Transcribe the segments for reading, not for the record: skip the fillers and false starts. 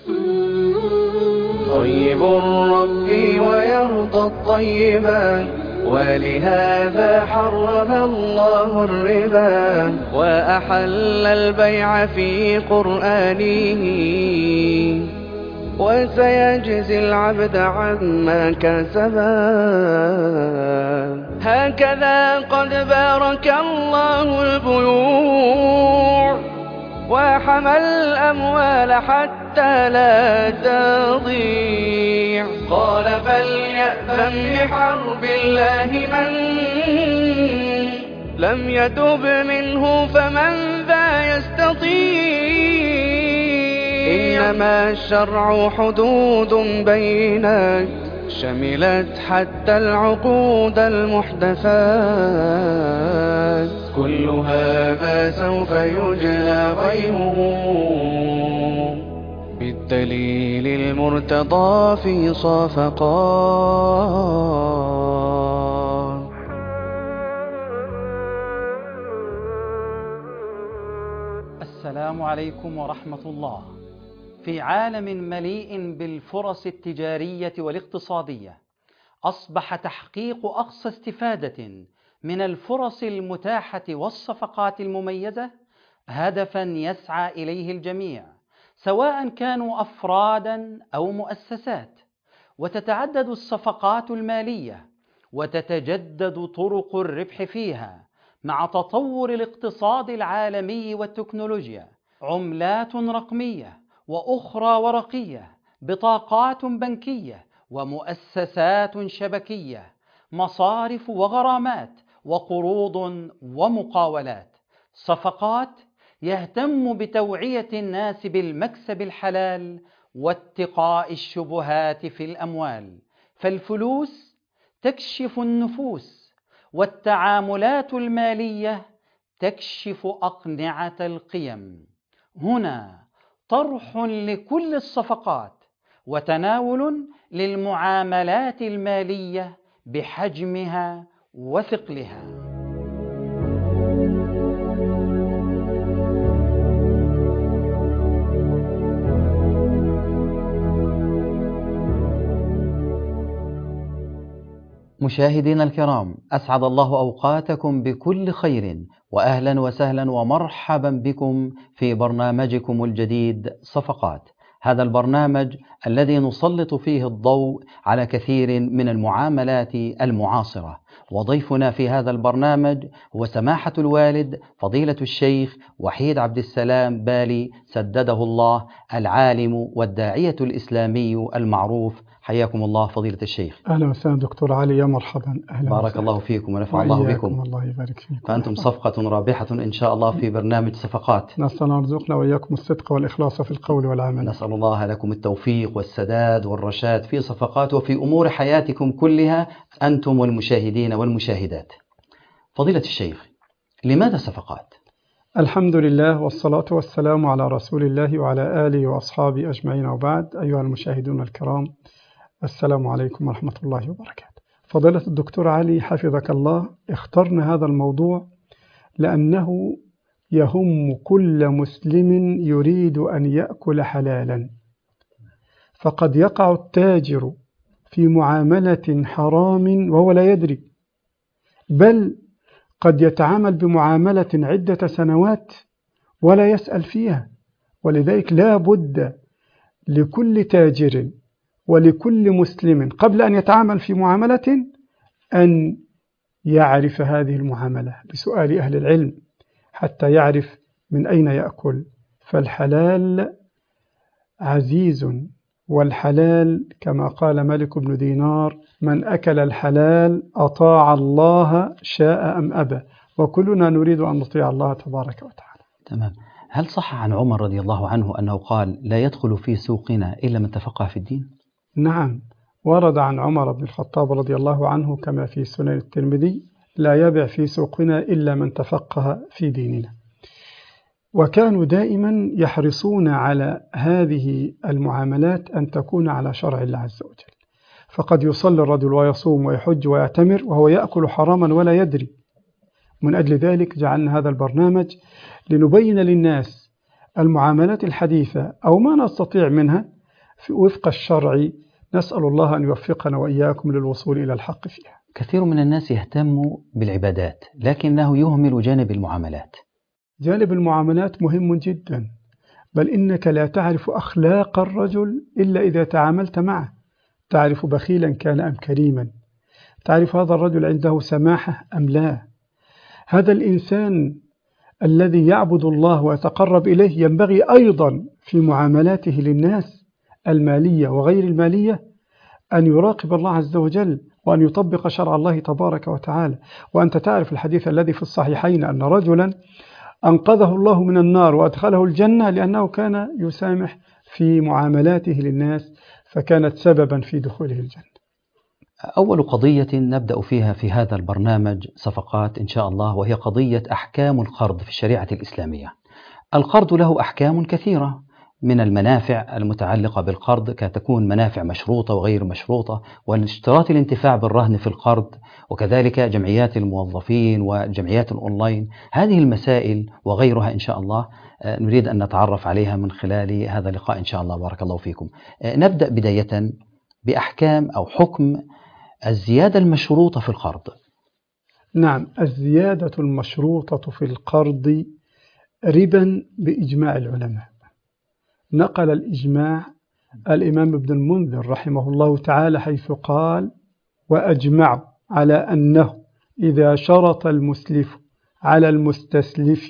طيب ربي ويرضى الطيبات، ولهذا حرم الله الربا وأحل البيع في قرآنه، وسيجزي العبد عما كسبا. هكذا قد بارك الله البيوع وحمى الأموال حتى لا تضيع. قال فليأذن بحرب الله من لم يتب منه، فمن ذا يستطيع. إنما الشرع حدود بينات، شملت حتى العقود المحدثات، كل هذا سوف يجلى غيره بالدليل المرتضى في صفقات. السلام عليكم ورحمة الله. في عالم مليء بالفرص التجارية والاقتصادية، أصبح تحقيق أقصى استفادة من الفرص المتاحة والصفقات المميزة هدفا يسعى إليه الجميع، سواء كانوا أفرادا أو مؤسسات. وتتعدد الصفقات المالية وتتجدد طرق الربح فيها مع تطور الاقتصاد العالمي والتكنولوجيا. عملات رقمية وأخرى ورقية، بطاقات بنكية ومؤسسات شبكية، مصارف وغرامات وقروض ومقاولات. صفقات يهتم بتوعية الناس بالمكسب الحلال واتقاء الشبهات في الأموال. فالفلوس تكشف النفوس، والتعاملات المالية تكشف أقنعة القيم. هنا طرح لكل الصفقات وتناول للمعاملات المالية بحجمها وثقلها. مشاهدينا الكرام، أسعد الله أوقاتكم بكل خير، وأهلا وسهلا ومرحبا بكم في برنامجكم الجديد صفقات. هذا البرنامج الذي نسلط فيه الضوء على كثير من المعاملات المعاصرة. وضيفنا في هذا البرنامج هو سماحة الوالد فضيلة الشيخ وحيد عبد السلام بالي سدده الله، العالم والداعية الإسلامي المعروف. حياكم الله فضيلة الشيخ. أهلا وسهلا دكتور علي، يا مرحبا. أهلا بارك وسهلا. الله فيكم ونفع الله بكم. الله يبارك فيكم. فأنتم صفقة رابحة إن شاء الله في برنامج صفقات. نسأل الله يرزقنا وإياكم الصدق والإخلاص في القول والعمل. نسأل الله لكم التوفيق والسداد والرشاد في صفقات وفي أمور حياتكم كلها أنتم والمشاهدين والمشاهدات. فضيلة الشيخ، لماذا صفقات؟ الحمد لله والصلاة والسلام على رسول الله وعلى آله وأصحابه أجمعين، وبعد. أيها المشاهدون الكرام، السلام عليكم ورحمة الله وبركاته. فضيلة الدكتور علي حفظك الله، اخترنا هذا الموضوع لأنه يهم كل مسلم يريد أن يأكل حلالا. فقد يقع التاجر في معاملة حرام وهو لا يدري، بل قد يتعامل بمعاملة عدة سنوات ولا يسأل فيها. ولذلك لا بد لكل تاجر ولكل مسلم قبل أن يتعامل في معاملة أن يعرف هذه المعاملة بسؤال أهل العلم حتى يعرف من أين يأكل. فالحلال عزيز، والحلال كما قال مالك بن دينار: من أكل الحلال أطاع الله شاء أم أبى، وكلنا نريد أن نطيع الله تبارك وتعالى. تمام. هل صح عن عمر رضي الله عنه أنه قال: لا يدخل في سوقنا إلا من تفقه في الدين؟ نعم، ورد عن عمر بن الخطاب رضي الله عنه كما في سنن الترمذي: لا يبع في سوقنا إلا من تفقه في ديننا. وكانوا دائما يحرصون على هذه المعاملات أن تكون على شرع الله عز وجل. فقد يصلي الرجل ويصوم ويحج ويعتمر وهو يأكل حراما ولا يدري. من أجل ذلك جعلنا هذا البرنامج لنبين للناس المعاملات الحديثة أو ما نستطيع منها وفق الشرع. نسأل الله أن يوفقنا وإياكم للوصول إلى الحق فيها. كثير من الناس يهتم بالعبادات لكنه يهمل جانب المعاملات. جانب المعاملات مهم جدا، بل إنك لا تعرف أخلاق الرجل إلا إذا تعاملت معه. تعرف بخيلا كان أم كريما، تعرف هذا الرجل عنده سماحة أم لا. هذا الإنسان الذي يعبد الله ويتقرب إليه ينبغي أيضا في معاملاته للناس المالية وغير المالية أن يراقب الله عز وجل وأن يطبق شرع الله تبارك وتعالى. وأنت تعرف الحديث الذي في الصحيحين أن رجلا أنقذه الله من النار وأدخله الجنة لأنه كان يسامح في معاملاته للناس فكانت سببا في دخوله الجنة. أول قضية نبدأ فيها في هذا البرنامج صفقات إن شاء الله، وهي قضية أحكام القرض في الشريعة الإسلامية. القرض له أحكام كثيرة من المنافع المتعلقة بالقرض، كتكون منافع مشروطة وغير مشروطة، والاشتراط الانتفاع بالرهن في القرض، وكذلك جمعيات الموظفين وجمعيات الأونلاين. هذه المسائل وغيرها إن شاء الله نريد أن نتعرف عليها من خلال هذا اللقاء إن شاء الله. بارك الله فيكم. نبدأ بداية بأحكام أو حكم الزيادة المشروطة في القرض. نعم، الزيادة المشروطة في القرض ربا بإجماع العلماء. نقل الإجماع الإمام ابن المنذر رحمه الله تعالى حيث قال: وأجمعوا على أنه إذا شرط المسلف على المستسلف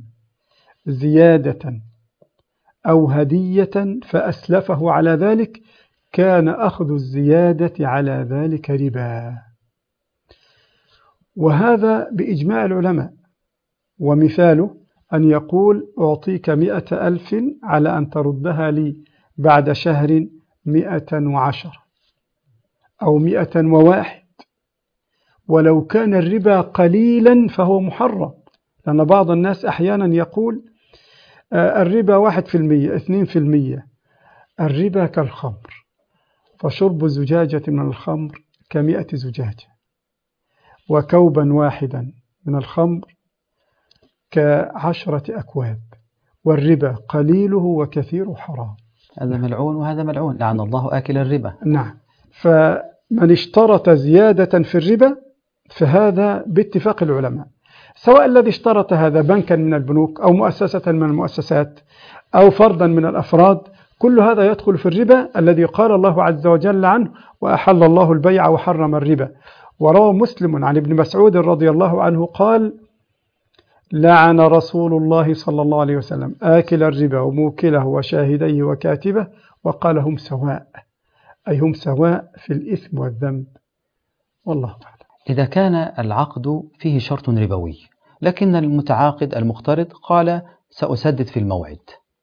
زيادة أو هدية فأسلفه على ذلك كان أخذ الزيادة على ذلك ربا. وهذا بإجماع العلماء. ومثاله أن يقول: أعطيك 100,000 على أن تردها لي بعد شهر 110 أو 101. ولو كان الربا قليلا فهو محرم، لأن بعض الناس أحيانا يقول الربا 1%، 2%. الربا كالخمر، فشرب زجاجة من الخمر 100 زجاجة، وكوبا واحدا من الخمر 10 أكواب، والربا قليله وكثيره حرام. هذا ملعون وهذا ملعون، لعن الله آكل الربا. نعم، فمن اشترط زيادة في الربا فهذا باتفاق العلماء، سواء الذي اشترط هذا بنكا من البنوك أو مؤسسة من المؤسسات أو فردا من الأفراد، كل هذا يدخل في الربا الذي قال الله عز وجل عنه: وأحل الله البيع وحرم الربا. وروى مسلم عن ابن مسعود رضي الله عنه قال: لعن رسول الله صلى الله عليه وسلم آكل الربا وموكله وشاهديه وكاتبه، وقال: هم سواء، أي هم سواء في الإثم والذنب. والله أعلم. إذا كان العقد فيه شرط ربوي لكن المتعاقد المقترض قال سأسدد في الموعد،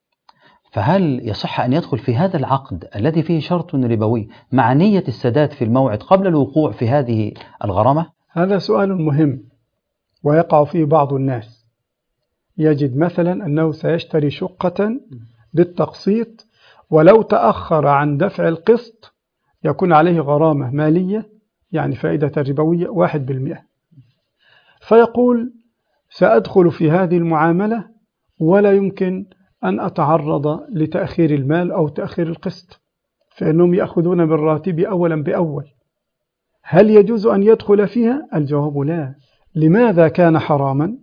فهل يصح أن يدخل في هذا العقد الذي فيه شرط ربوي مع نية السداد في الموعد قبل الوقوع في هذه الغرامة؟ هذا سؤال مهم ويقع فيه بعض الناس. يجد مثلا أنه سيشتري شقة بالتقسيط، ولو تأخر عن دفع القسط يكون عليه غرامة مالية، يعني فائدة ربوية 1%. فيقول: سأدخل في هذه المعاملة ولا يمكن أن أتعرض لتأخير المال أو تأخير القسط، فإنهم يأخذون من راتبي أولا بأول. هل يجوز أن يدخل فيها؟ الجواب لا. لماذا كان حراما؟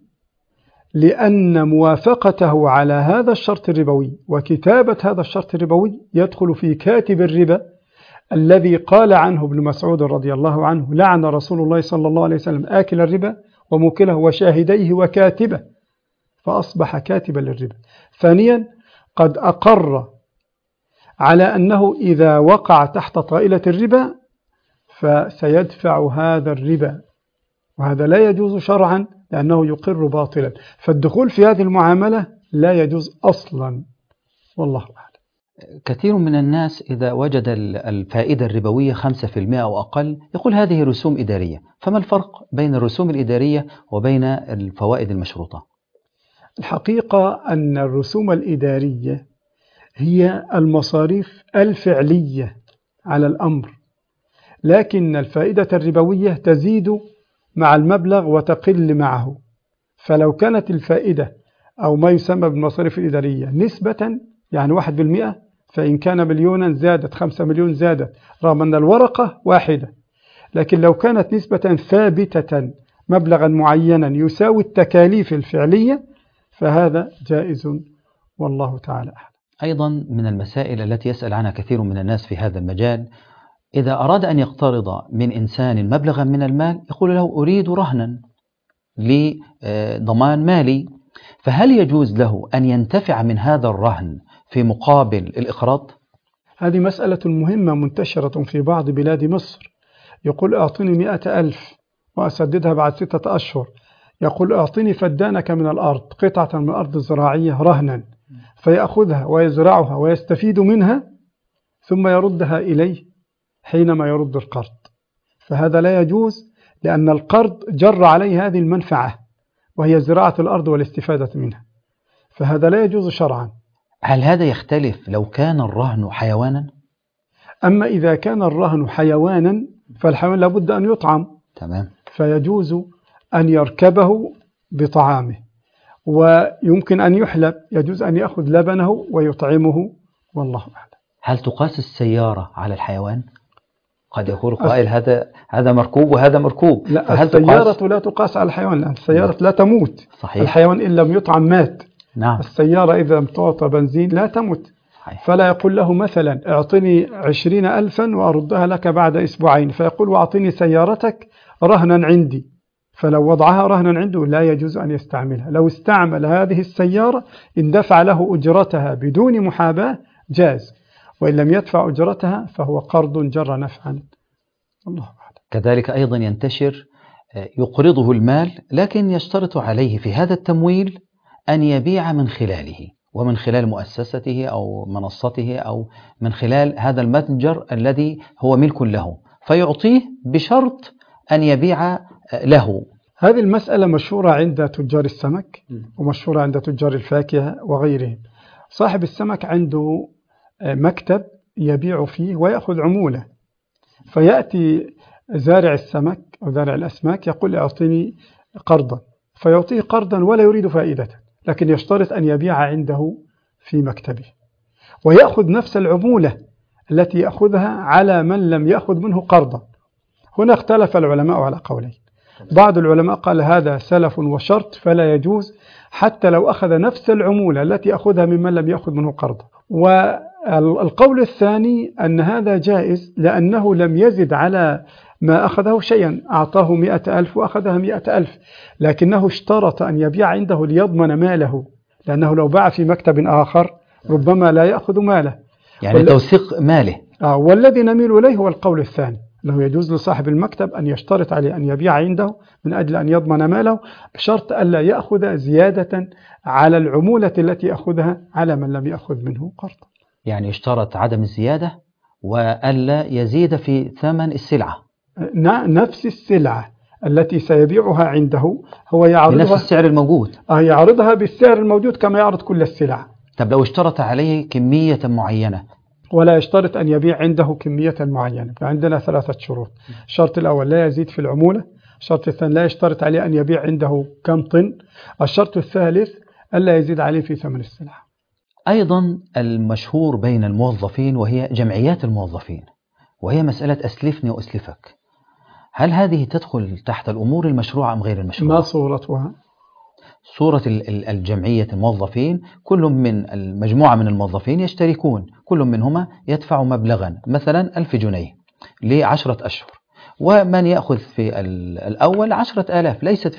لأن موافقته على هذا الشرط الربوي وكتابة هذا الشرط الربوي يدخل في كاتب الربا الذي قال عنه ابن مسعود رضي الله عنه: لعن رسول الله صلى الله عليه وسلم آكل الربا وموكله وشاهديه وكاتبه، فأصبح كاتبا للربا. ثانيا، قد أقر على أنه إذا وقع تحت طائلة الربا فسيدفع هذا الربا، وهذا لا يجوز شرعا لأنه يقر باطلا. فالدخول في هذه المعاملة لا يجوز أصلا، والله أعلم. كثير من الناس إذا وجد الفائدة الربوية 5% أو أقل يقول هذه رسوم إدارية. فما الفرق بين الرسوم الإدارية وبين الفوائد المشروطة؟ الحقيقة أن الرسوم الإدارية هي المصاريف الفعلية على الأمر، لكن الفائدة الربوية تزيد مع المبلغ وتقل معه. فلو كانت الفائدة أو ما يسمى بالمصاريف الإدارية نسبة، يعني 1%، فإن كان مليونا زادت، 5 مليون زادت، رغم أن الورقة واحدة. لكن لو كانت نسبة ثابتة مبلغا معينا يساوي التكاليف الفعلية فهذا جائز، والله تعالى أعلم. أيضا من المسائل التي يسأل عنها كثير من الناس في هذا المجال، إذا أراد أن يقترض من إنسان مبلغا من المال يقول له أريد رهنا لضمان مالي، فهل يجوز له أن ينتفع من هذا الرهن في مقابل الإقراض؟ هذه مسألة مهمة منتشرة في بعض بلاد مصر. يقول أعطني 100,000 وأسددها بعد 6 أشهر. يقول أعطني فدانك من الأرض، قطعة من الأرض الزراعية رهنا، فيأخذها ويزرعها ويستفيد منها ثم يردها إليه حينما يرد القرض. فهذا لا يجوز، لأن القرض جر عليه هذه المنفعة وهي زراعة الأرض والاستفادة منها، فهذا لا يجوز شرعا. هل هذا يختلف لو كان الرهن حيوانا؟ أما إذا كان الرهن حيوانا فالحيوان لابد أن يطعم، تمام، فيجوز أن يركبه بطعامه، ويمكن أن يحلب، يجوز أن يأخذ لبنه ويطعمه، والله أعلم. هل تقاس السيارة على الحيوان؟ قد يقول قائل هذا مركوب وهذا مركوب. لا، السيارة لا تقاس على الحيوان، لأن السيارة لا تموت. صحيح. الحيوان إن لم يطعم مات. نعم. السيارة إذا لم تعطى بنزين لا تموت. صحيح. فلا يقول له مثلا اعطني 20,000 وأردها لك بعد 2 أسبوع، فيقول واعطني سيارتك رهنا عندي، فلو وضعها رهنا عنده لا يجوز أن يستعملها. لو استعمل هذه السيارة إن دفع له أجرتها بدون محاباة جاز، وإن لم يدفع أجرتها فهو قرض جر نفعا، الله أعلم. كذلك أيضا ينتشر يقرضه المال لكن يشترط عليه في هذا التمويل أن يبيع من خلاله، ومن خلال مؤسسته أو منصته أو من خلال هذا المتجر الذي هو ملك له، فيعطيه بشرط أن يبيع له. هذه المسألة مشهورة عند تجار السمك ومشهورة عند تجار الفاكهة وغيرهم. صاحب السمك عنده مكتب يبيع فيه ويأخذ عمولة، فيأتي زارع السمك أو زارع الأسماك يقول أعطني قرضا، فيعطيه قرضا ولا يريد فائدة، لكن يشترط أن يبيع عنده في مكتبه ويأخذ نفس العمولة التي يأخذها على من لم يأخذ منه قرضا. هنا اختلف العلماء على قولين. بعض العلماء قال هذا سلف وشرط فلا يجوز حتى لو أخذ نفس العمولة التي أخذها ممن لم يأخذ منه قرضا. والقول الثاني أن هذا جائز لأنه لم يزد على ما أخذه شيئا، أعطاه 100,000 وأخذها 100,000، لكنه اشترط أن يبيع عنده ليضمن ماله، لأنه لو باع في مكتب آخر ربما لا يأخذ ماله، يعني توثيق ماله. والذي نميل إليه هو القول الثاني، أنه يجوز لصاحب المكتب أن يشترط عليه أن يبيع عنده من أجل أن يضمن ماله، بشرط ألا يأخذ زيادة على العمولة التي يأخذها على من لم يأخذ منه قرضا. يعني اشترط عدم الزيادة وألا يزيد في ثمن السلعة، نفس السلعة التي سيبيعها عنده هو يعرضها بنفس السعر الموجود، يعرضها بالسعر الموجود كما يعرض كل السلع. طب لو اشترط عليه كمية معينة؟ ولا يشترط أن يبيع عنده كمية معينة. فعندنا 3 شروط. الشرط الأول لا يزيد في العمولة، الشرط الثاني لا يشترط عليه أن يبيع عنده كم طن، الشرط الثالث ألا يزيد عليه في ثمن السلعة. أيضا المشهور بين الموظفين وهي جمعيات الموظفين، وهي مسألة أسلفني وأسلفك، هل هذه تدخل تحت الأمور المشروعة أم غير المشروعة؟ ما صورتها؟ صورة الجمعية الموظفين، كل من المجموعة من الموظفين يشتركون، كل منهما يدفع مبلغا مثلا 1000 جنيه ل10 أشهر، ومن يأخذ في الأول 10,000، ليست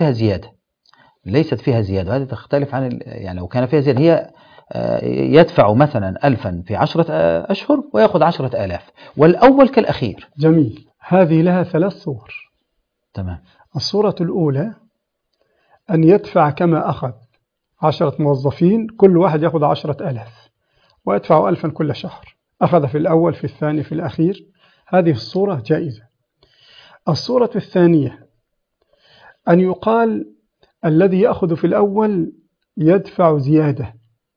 فيها زيادة. هذه تختلف عن يعني لو كان فيها زيادة، هي يدفع مثلا 1000 في 10 أشهر ويأخذ 10,000، والأول كالأخير. جميل. هذه لها 3 صور. تمام. الصورة الأولى أن يدفع كما أخذ 10 موظفين، كل واحد يأخذ 10,000 ويدفع 1000 كل شهر، أخذ في الأول في الثاني في الأخير، هذه الصورة جائزة. الصورة الثانية أن يقال الذي يأخذ في الأول يدفع زيادة،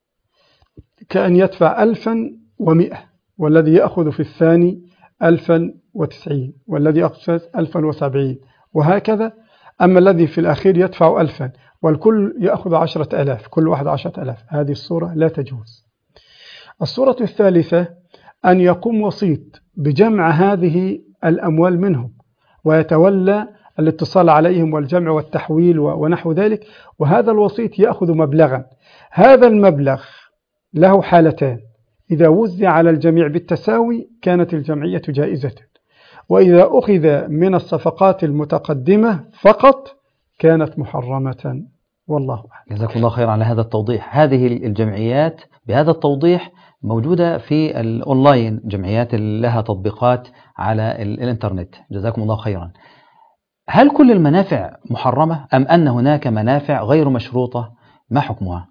كأن يدفع 1100، والذي يأخذ في الثاني 1090، والذي يأخذ 1070، وهكذا. أما الذي في الأخير يدفع 1000 والكل يأخذ 10,000، كل واحد 10,000، هذه الصورة لا تجوز. الصورة الثالثة أن يقوم وسيط بجمع هذه الأموال منهم ويتولى الاتصال عليهم والجمع والتحويل ونحو ذلك، وهذا الوسيط يأخذ مبلغا. هذا المبلغ له حالتان: إذا وزع على الجميع بالتساوي كانت الجمعية جائزة، وإذا أخذ من الصفقات المتقدمة فقط كانت محرمة. والله أعلم. جزاكم الله خير على هذا التوضيح. هذه الجمعيات بهذا التوضيح موجودة في الأونلاين، جمعيات لها تطبيقات على الإنترنت. جزاكم الله خيرا. هل كل المنافع محرمة أم أن هناك منافع غير مشروطة؟ ما حكمها؟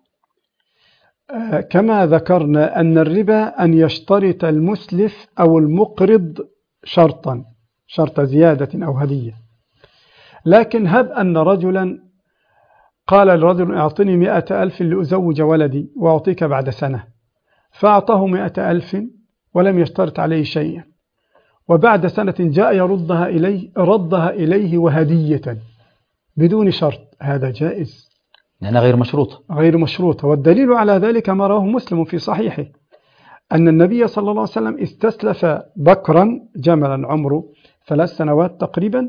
كما ذكرنا أن الربا أن يشترط المسلف أو المقرض شرط زيادة أو هدية. لكن هب أن رجلا قال لرجل أعطني 100,000 لأزوج ولدي وأعطيك بعد سنة، فأعطاه 100,000 ولم يشترط عليه شيئا، وبعد سنة جاء ردها إليه وهدية بدون شرط، هذا جائز لأنها غير مشروطة. والدليل على ذلك ما رواه مسلم في صحيحه أن النبي صلى الله عليه وسلم استسلف بكرا جملا عمره 3 سنوات تقريبا،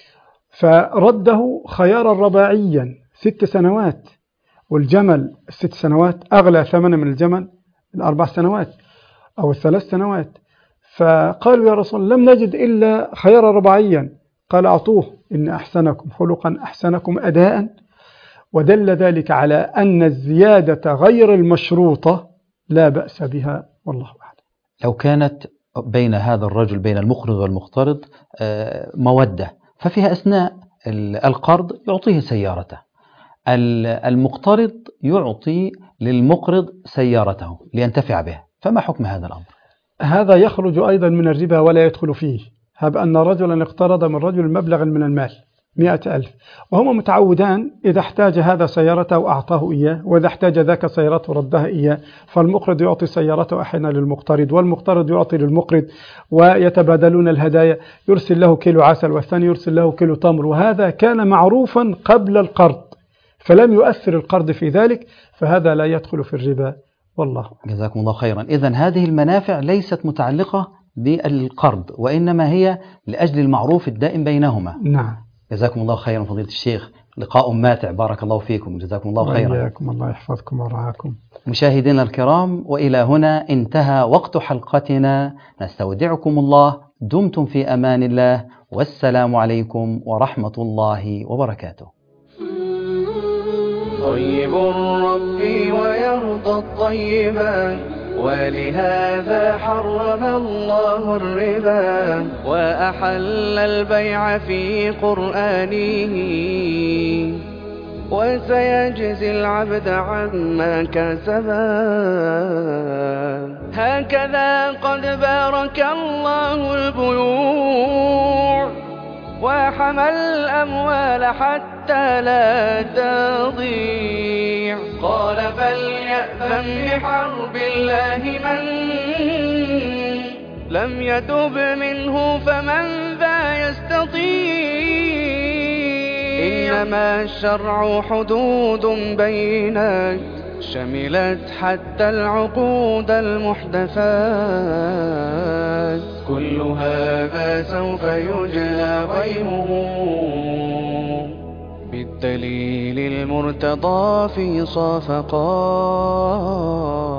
فرده خيارا رباعيا 6 سنوات، والجمل 6 سنوات أغلى ثمنا من الجمل 4 سنوات أو 3 سنوات. فقالوا يا رسول لم نجد إلا خيارا رباعيا، قال أعطوه، إن أحسنكم خلقا أحسنكم أداء. ودل ذلك على أن الزيادة غير المشروطة لا بأس بها، والله أعلم. لو كانت بين هذا الرجل بين المقرض والمقترض مودة، ففيها أثناء القرض يعطيه سيارته، المقترض يعطي للمقرض سيارته لينتفع بها، فما حكم هذا الأمر؟ هذا يخرج أيضا من الربا ولا يدخل فيه. هب أن رجلا اقترض من رجل مبلغا من المال 100,000، وهما متعودان إذا احتاج هذا سيارته أعطاه إياه، وإذا احتاج ذاك سيارته ردها إياه، فالمقرض يعطي سيارته أحيانا للمقترض، والمقترض يعطي للمقرض، ويتبادلون الهدايا، يرسل له كيلو عسل والثاني يرسل له كيلو تمر، وهذا كان معروفا قبل القرض فلم يؤثر القرض في ذلك، فهذا لا يدخل في الربا، والله. جزاكم الله خيرا. إذن هذه المنافع ليست متعلقة بالقرض، وإنما هي لأجل المعروف الدائم بينهما. نعم. جزاكم الله خيرا فضيلة الشيخ، لقاء ماتع، بارك الله فيكم، جزاكم الله خيرا. وإياكم، الله يحفظكم ورعاكم. مشاهدينا الكرام، وإلى هنا انتهى وقت حلقتنا، نستودعكم الله، دمتم في أمان الله، والسلام عليكم ورحمة الله وبركاته. طيب ربي ويرضى الطيبات، ولهذا حرم الله الربا وأحل البيع في قرآنه، وسيجزي العبد عما كسبا. هكذا قد بارك الله البيوع وحمى الأموال حتى لا تضيع. قال فليأذن بحرب الله من لم يتب منه، فمن ذا يستطيع. إنما الشرع حدود بينات، شملت حتى العقود المحدثات، كل هذا سوف يجلى غيمه بالدليل المرتضى في صفقات.